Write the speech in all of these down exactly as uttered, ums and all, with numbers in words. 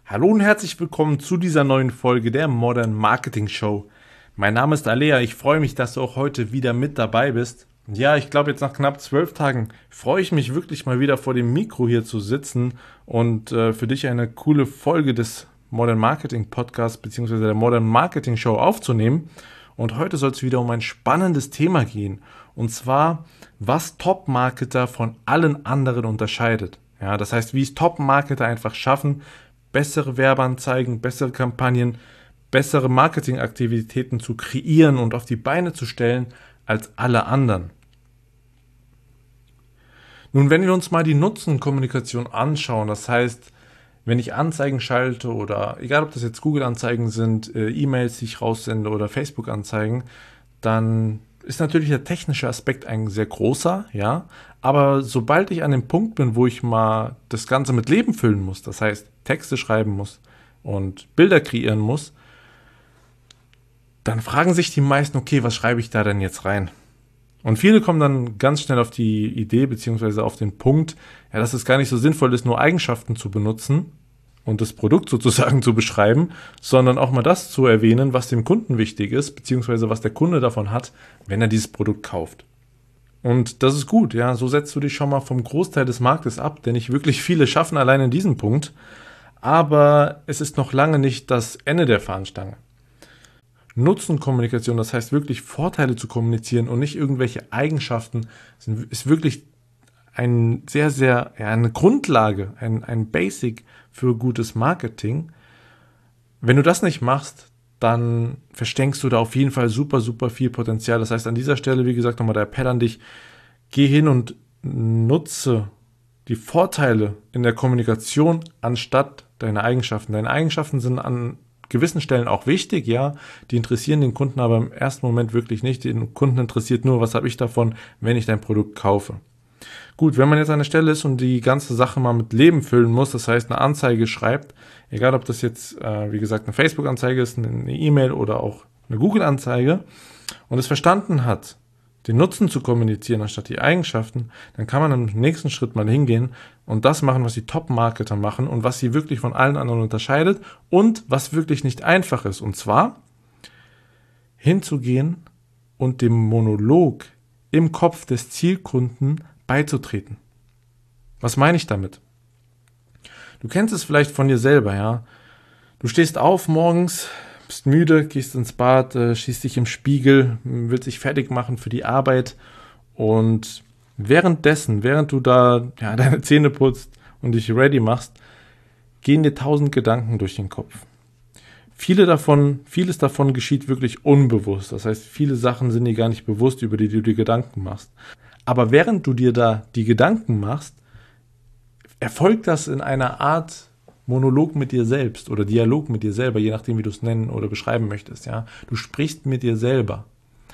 Hallo und herzlich willkommen zu dieser neuen Folge der Modern Marketing Show. Mein Name ist Alea, ich freue mich, dass du auch heute wieder mit dabei bist. Und ja, ich glaube, jetzt nach knapp zwölf Tagen freue ich mich wirklich mal wieder vor dem Mikro hier zu sitzen und äh, für dich eine coole Folge des Modern Marketing Podcasts bzw. der Modern Marketing Show aufzunehmen. Und heute soll es wieder um ein spannendes Thema gehen. Und zwar, was Top-Marketer von allen anderen unterscheidet. Ja, das heißt, wie es Top-Marketer einfach schaffen, bessere Werbeanzeigen, bessere Kampagnen, bessere Marketingaktivitäten zu kreieren und auf die Beine zu stellen als alle anderen. Nun, wenn wir uns mal die Nutzenkommunikation anschauen, das heißt, wenn ich Anzeigen schalte oder egal ob das jetzt Google-Anzeigen sind, äh, E-Mails, die ich raussende oder Facebook-Anzeigen, dann ist natürlich der technische Aspekt ein sehr großer, ja, aber sobald ich an dem Punkt bin, wo ich mal das Ganze mit Leben füllen muss, das heißt Texte schreiben muss und Bilder kreieren muss, dann fragen sich die meisten, okay, was schreibe ich da denn jetzt rein? Und viele kommen dann ganz schnell auf die Idee beziehungsweise auf den Punkt, ja, dass es gar nicht so sinnvoll ist, nur Eigenschaften zu benutzen und das Produkt sozusagen zu beschreiben, sondern auch mal das zu erwähnen, was dem Kunden wichtig ist, beziehungsweise was der Kunde davon hat, wenn er dieses Produkt kauft. Und das ist gut, ja, so setzt du dich schon mal vom Großteil des Marktes ab, denn nicht wirklich viele schaffen allein in diesem Punkt, aber es ist noch lange nicht das Ende der Fahnenstange. Nutzenkommunikation, das heißt wirklich Vorteile zu kommunizieren und nicht irgendwelche Eigenschaften, ist wirklich ein sehr, sehr, ja, eine Grundlage, ein, ein Basic für gutes Marketing. Wenn du das nicht machst, dann verstenkst du da auf jeden Fall super, super viel Potenzial. Das heißt, an dieser Stelle, wie gesagt, nochmal der Appell an dich, geh hin und nutze die Vorteile in der Kommunikation anstatt deine Eigenschaften. Deine Eigenschaften sind an gewissen Stellen auch wichtig, ja, die interessieren den Kunden aber im ersten Moment wirklich nicht. Den Kunden interessiert nur, was habe ich davon, wenn ich dein Produkt kaufe. Gut, wenn man jetzt an der Stelle ist und die ganze Sache mal mit Leben füllen muss, das heißt eine Anzeige schreibt, egal ob das jetzt, äh, wie gesagt, eine Facebook-Anzeige ist, eine E-Mail oder auch eine Google-Anzeige und es verstanden hat, den Nutzen zu kommunizieren anstatt die Eigenschaften, dann kann man im nächsten Schritt mal hingehen und das machen, was die Top-Marketer machen und was sie wirklich von allen anderen unterscheidet und was wirklich nicht einfach ist. Und zwar hinzugehen und dem Monolog im Kopf des Zielkunden beizutreten. Was meine ich damit? Du kennst es vielleicht von dir selber, ja. Du stehst auf morgens, bist müde, gehst ins Bad, äh, schießt dich im Spiegel, willst dich fertig machen für die Arbeit und währenddessen, während du da ja, deine Zähne putzt und dich ready machst, gehen dir tausend Gedanken durch den Kopf. Viele davon, vieles davon geschieht wirklich unbewusst. Das heißt, viele Sachen sind dir gar nicht bewusst, über die du dir Gedanken machst. Aber während du dir da die Gedanken machst, erfolgt das in einer Art Monolog mit dir selbst oder Dialog mit dir selber, je nachdem, wie du es nennen oder beschreiben möchtest. Ja? Du sprichst mit dir selber.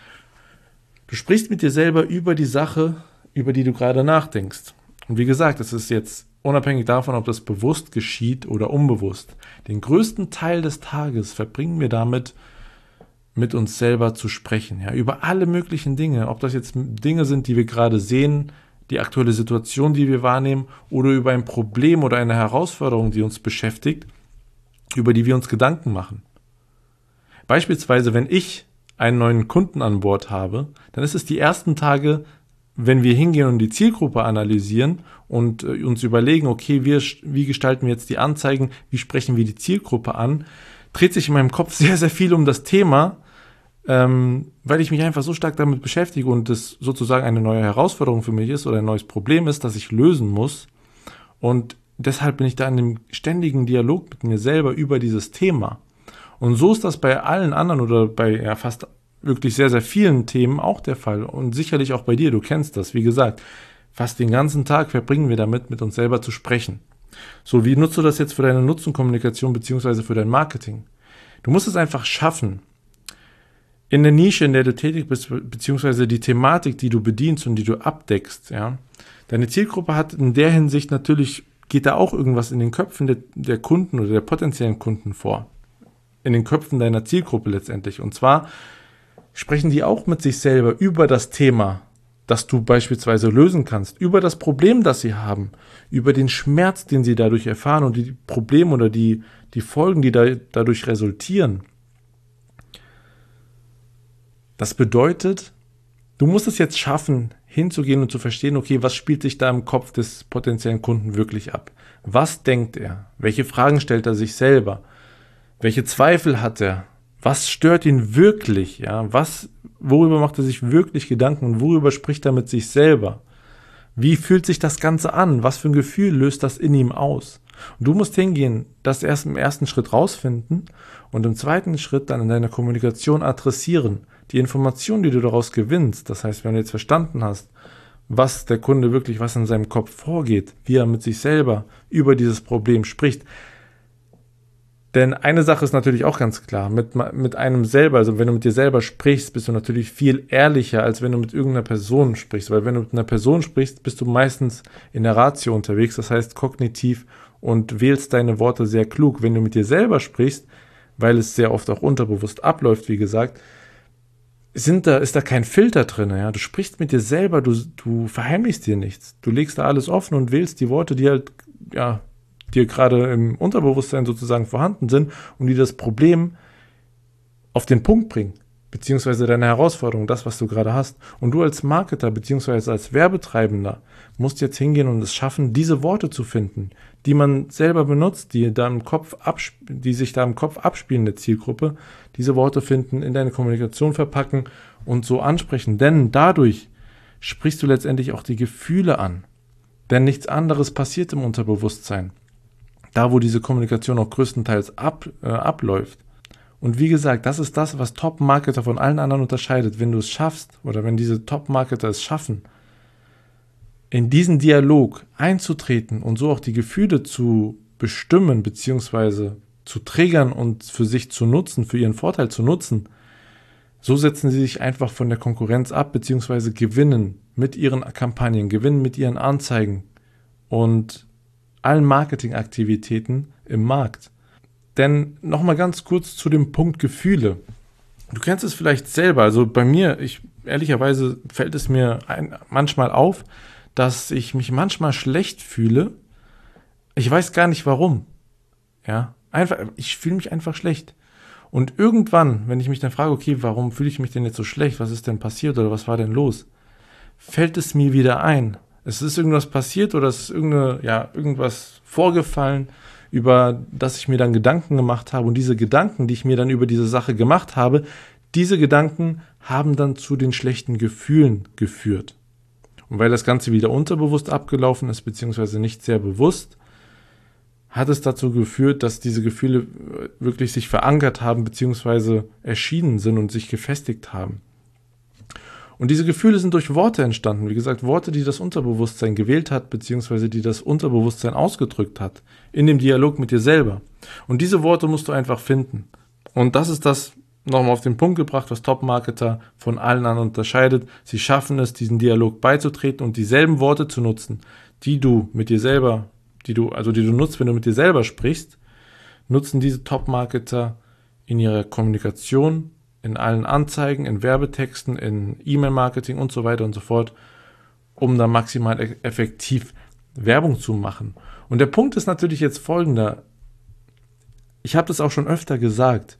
Du sprichst mit dir selber über die Sache, über die du gerade nachdenkst. Und wie gesagt, es ist jetzt unabhängig davon, ob das bewusst geschieht oder unbewusst. Den größten Teil des Tages verbringen wir damit, mit uns selber zu sprechen, ja, über alle möglichen Dinge, ob das jetzt Dinge sind, die wir gerade sehen, die aktuelle Situation, die wir wahrnehmen, oder über ein Problem oder eine Herausforderung, die uns beschäftigt, über die wir uns Gedanken machen. Beispielsweise, wenn ich einen neuen Kunden an Bord habe, dann ist es die ersten Tage, wenn wir hingehen und die Zielgruppe analysieren und äh, uns überlegen, okay, wir, wie gestalten wir jetzt die Anzeigen, wie sprechen wir die Zielgruppe an, dreht sich in meinem Kopf sehr, sehr viel um das Thema, ähm, weil ich mich einfach so stark damit beschäftige und das sozusagen eine neue Herausforderung für mich ist oder ein neues Problem ist, das ich lösen muss. Und deshalb bin ich da in einem ständigen Dialog mit mir selber über dieses Thema. Und so ist das bei allen anderen oder bei ja, fast wirklich sehr, sehr vielen Themen auch der Fall. Und sicherlich auch bei dir, du kennst das. Wie gesagt, fast den ganzen Tag verbringen wir damit, mit uns selber zu sprechen. So, wie nutzt du das jetzt für deine Nutzenkommunikation beziehungsweise für dein Marketing? Du musst es einfach schaffen, in der Nische, in der du tätig bist, beziehungsweise die Thematik, die du bedienst und die du abdeckst, ja. Deine Zielgruppe hat in der Hinsicht natürlich, geht da auch irgendwas in den Köpfen der, der Kunden oder der potenziellen Kunden vor. In den Köpfen deiner Zielgruppe letztendlich. Und zwar sprechen die auch mit sich selber über das Thema, das du beispielsweise lösen kannst, über das Problem, das sie haben, über den Schmerz, den sie dadurch erfahren und die Probleme oder die, die Folgen, die da, dadurch resultieren. Das bedeutet, du musst es jetzt schaffen, hinzugehen und zu verstehen, okay, was spielt sich da im Kopf des potenziellen Kunden wirklich ab? Was denkt er? Welche Fragen stellt er sich selber? Welche Zweifel hat er? Was stört ihn wirklich? Ja, was, worüber macht er sich wirklich Gedanken und worüber spricht er mit sich selber? Wie fühlt sich das Ganze an? Was für ein Gefühl löst das in ihm aus? Und du musst hingehen, das erst im ersten Schritt rausfinden und im zweiten Schritt dann in deiner Kommunikation adressieren. Die Information, die du daraus gewinnst, das heißt, wenn du jetzt verstanden hast, was der Kunde wirklich, was in seinem Kopf vorgeht, wie er mit sich selber über dieses Problem spricht. Denn eine Sache ist natürlich auch ganz klar, mit, mit einem selber, also wenn du mit dir selber sprichst, bist du natürlich viel ehrlicher, als wenn du mit irgendeiner Person sprichst. Weil wenn du mit einer Person sprichst, bist du meistens in der Ratio unterwegs, das heißt kognitiv, und wählst deine Worte sehr klug. Wenn du mit dir selber sprichst, weil es sehr oft auch unterbewusst abläuft, wie gesagt, sind da, ist da kein Filter drin. Ja? Du sprichst mit dir selber, du, du verheimlichst dir nichts. Du legst da alles offen und wählst die Worte, die halt, ja, dir gerade im Unterbewusstsein sozusagen vorhanden sind und die das Problem auf den Punkt bringen, beziehungsweise deine Herausforderung, das, was du gerade hast. Und du als Marketer, beziehungsweise als Werbetreibender, musst jetzt hingehen und es schaffen, diese Worte zu finden, die man selber benutzt, die, da im Kopf absp- die sich da im Kopf abspielen, der Zielgruppe, diese Worte finden, in deine Kommunikation verpacken und so ansprechen. Denn dadurch sprichst du letztendlich auch die Gefühle an. Denn nichts anderes passiert im Unterbewusstsein. Da, wo diese Kommunikation auch größtenteils ab, äh, abläuft. Und wie gesagt, das ist das, was Top-Marketer von allen anderen unterscheidet. Wenn du es schaffst, oder wenn diese Top-Marketer es schaffen, in diesen Dialog einzutreten und so auch die Gefühle zu bestimmen, beziehungsweise zu triggern und für sich zu nutzen, für ihren Vorteil zu nutzen, so setzen sie sich einfach von der Konkurrenz ab, beziehungsweise gewinnen mit ihren Kampagnen, gewinnen mit ihren Anzeigen und allen Marketingaktivitäten im Markt. Denn nochmal ganz kurz zu dem Punkt Gefühle. Du kennst es vielleicht selber, also bei mir, ich ehrlicherweise fällt es mir ein, manchmal auf, dass ich mich manchmal schlecht fühle. Ich weiß gar nicht warum. Ja, einfach, ich fühle mich einfach schlecht. Und irgendwann, wenn ich mich dann frage, okay, warum fühle ich mich denn jetzt so schlecht? Was ist denn passiert oder was war denn los? Fällt es mir wieder ein. Es ist irgendwas passiert oder es ist irgendeine, ja, irgendwas vorgefallen, über das ich mir dann Gedanken gemacht habe. Und diese Gedanken, die ich mir dann über diese Sache gemacht habe, diese Gedanken haben dann zu den schlechten Gefühlen geführt. Und weil das Ganze wieder unterbewusst abgelaufen ist, beziehungsweise nicht sehr bewusst, hat es dazu geführt, dass diese Gefühle wirklich sich verankert haben, beziehungsweise erschienen sind und sich gefestigt haben. Und diese Gefühle sind durch Worte entstanden. Wie gesagt, Worte, die das Unterbewusstsein gewählt hat, beziehungsweise die das Unterbewusstsein ausgedrückt hat, in dem Dialog mit dir selber. Und diese Worte musst du einfach finden. Und das ist das, nochmal auf den Punkt gebracht, was Top-Marketer von allen anderen unterscheidet. Sie schaffen es, diesen Dialog beizutreten und dieselben Worte zu nutzen, die du mit dir selber, die du, also die du nutzt, wenn du mit dir selber sprichst, nutzen diese Top-Marketer in ihrer Kommunikation, in allen Anzeigen, in Werbetexten, in E-Mail-Marketing und so weiter und so fort, um da maximal e- effektiv Werbung zu machen. Und der Punkt ist natürlich jetzt folgender. Ich habe das auch schon öfter gesagt.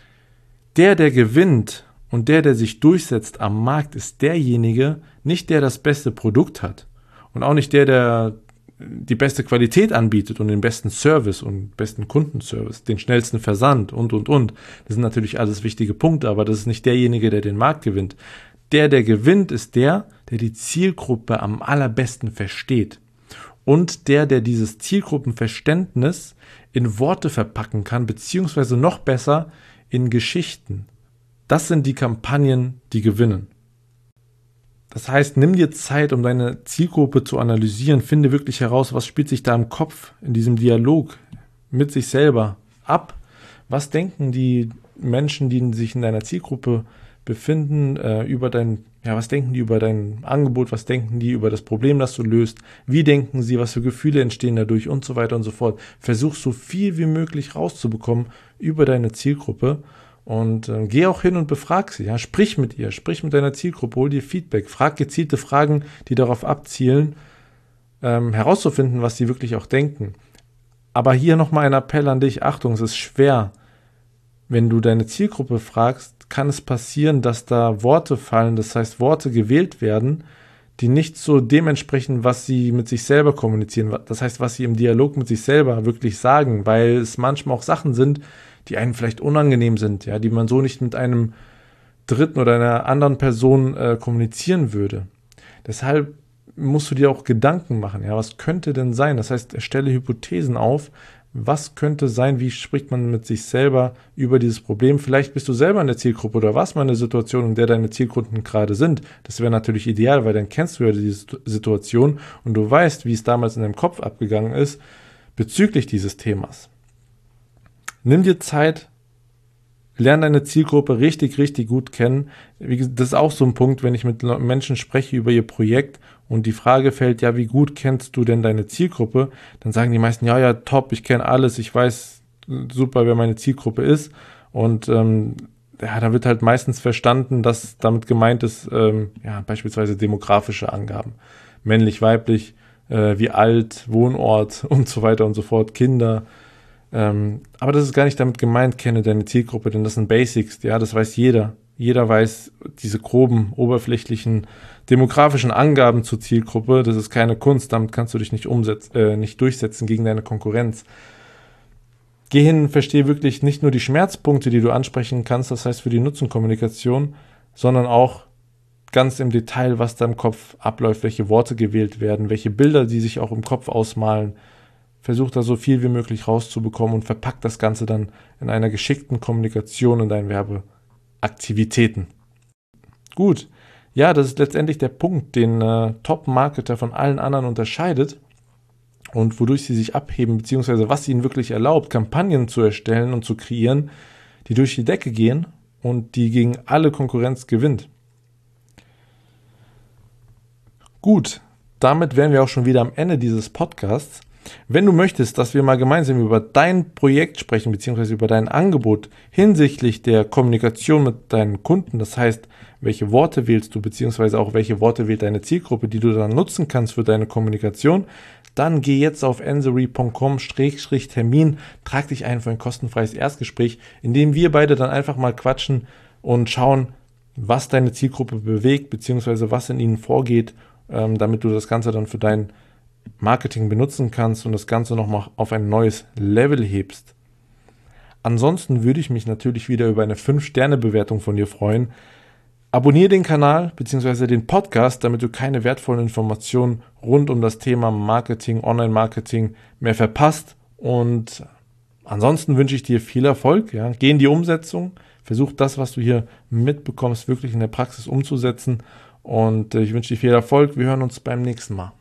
Der, der gewinnt und der, der sich durchsetzt am Markt, ist derjenige, nicht der das beste Produkt hat und auch nicht der, der die beste Qualität anbietet und den besten Service und besten Kundenservice, den schnellsten Versand und, und, und. Das sind natürlich alles wichtige Punkte, aber das ist nicht derjenige, der den Markt gewinnt. Der, der gewinnt, ist der, der die Zielgruppe am allerbesten versteht und der, der dieses Zielgruppenverständnis in Worte verpacken kann, beziehungsweise noch besser in Geschichten. Das sind die Kampagnen, die gewinnen. Das heißt, nimm dir Zeit, um deine Zielgruppe zu analysieren, finde wirklich heraus, was spielt sich da im Kopf in diesem Dialog mit sich selber ab, was denken die Menschen, die sich in deiner Zielgruppe befinden, äh, über dein, ja, was denken die über dein Angebot, was denken die über das Problem, das du löst, wie denken sie, was für Gefühle entstehen dadurch und so weiter und so fort. Versuch so viel wie möglich rauszubekommen über deine Zielgruppe Und äh, geh auch hin und befrag sie, ja, sprich mit ihr, sprich mit deiner Zielgruppe, hol dir Feedback, frag gezielte Fragen, die darauf abzielen, ähm, herauszufinden, was sie wirklich auch denken. Aber hier nochmal ein Appell an dich, Achtung, es ist schwer, wenn du deine Zielgruppe fragst, kann es passieren, dass da Worte fallen, das heißt Worte gewählt werden, die nicht so dem entsprechen, was sie mit sich selber kommunizieren, das heißt, was sie im Dialog mit sich selber wirklich sagen, weil es manchmal auch Sachen sind, die einem vielleicht unangenehm sind, ja, die man so nicht mit einem Dritten oder einer anderen Person äh, kommunizieren würde. Deshalb musst du dir auch Gedanken machen, ja, was könnte denn sein? Das heißt, erstelle Hypothesen auf, was könnte sein, wie spricht man mit sich selber über dieses Problem? Vielleicht bist du selber in der Zielgruppe oder warst mal in der Situation, in der deine Zielkunden gerade sind. Das wäre natürlich ideal, weil dann kennst du ja diese Situation und du weißt, wie es damals in deinem Kopf abgegangen ist bezüglich dieses Themas. Nimm dir Zeit, lerne deine Zielgruppe richtig, richtig gut kennen. Das ist auch so ein Punkt, wenn ich mit Menschen spreche über ihr Projekt und die Frage fällt, ja, wie gut kennst du denn deine Zielgruppe? Dann sagen die meisten, ja, ja, top, ich kenne alles, ich weiß super, wer meine Zielgruppe ist. Und ähm, ja, da wird halt meistens verstanden, dass damit gemeint ist, ähm, ja, beispielsweise demografische Angaben. Männlich, weiblich, äh, wie alt, Wohnort und so weiter und so fort, Kinder. Ähm, aber das ist gar nicht damit gemeint, kenne deine Zielgruppe, denn das sind Basics, ja, das weiß jeder. Jeder weiß diese groben, oberflächlichen, demografischen Angaben zur Zielgruppe, das ist keine Kunst, damit kannst du dich nicht umsetzen, äh, nicht durchsetzen gegen deine Konkurrenz. Geh hin, verstehe wirklich nicht nur die Schmerzpunkte, die du ansprechen kannst, das heißt für die Nutzenkommunikation, sondern auch ganz im Detail, was da im Kopf abläuft, welche Worte gewählt werden, welche Bilder, die sich auch im Kopf ausmalen. Versuch da so viel wie möglich rauszubekommen und verpack das Ganze dann in einer geschickten Kommunikation in deinen Werbeaktivitäten. Gut, ja, das ist letztendlich der Punkt, den äh, Top-Marketer von allen anderen unterscheidet und wodurch sie sich abheben, beziehungsweise was ihnen wirklich erlaubt, Kampagnen zu erstellen und zu kreieren, die durch die Decke gehen und die gegen alle Konkurrenz gewinnt. Gut, damit wären wir auch schon wieder am Ende dieses Podcasts. Wenn du möchtest, dass wir mal gemeinsam über dein Projekt sprechen, beziehungsweise über dein Angebot hinsichtlich der Kommunikation mit deinen Kunden, das heißt, welche Worte wählst du, beziehungsweise auch welche Worte wählt deine Zielgruppe, die du dann nutzen kannst für deine Kommunikation, dann geh jetzt auf ensory punkt com Schrägstrich Termin, trag dich ein für ein kostenfreies Erstgespräch, in dem wir beide dann einfach mal quatschen und schauen, was deine Zielgruppe bewegt, beziehungsweise was in ihnen vorgeht, ähm, damit du das Ganze dann für dein Marketing benutzen kannst und das Ganze nochmal auf ein neues Level hebst. Ansonsten würde ich mich natürlich wieder über eine fünf Sterne Bewertung von dir freuen. Abonniere den Kanal bzw. den Podcast, damit du keine wertvollen Informationen rund um das Thema Marketing, Online-Marketing mehr verpasst. Und ansonsten wünsche ich dir viel Erfolg. Ja. Geh in die Umsetzung, versuch das, was du hier mitbekommst, wirklich in der Praxis umzusetzen. Und ich wünsche dir viel Erfolg. Wir hören uns beim nächsten Mal.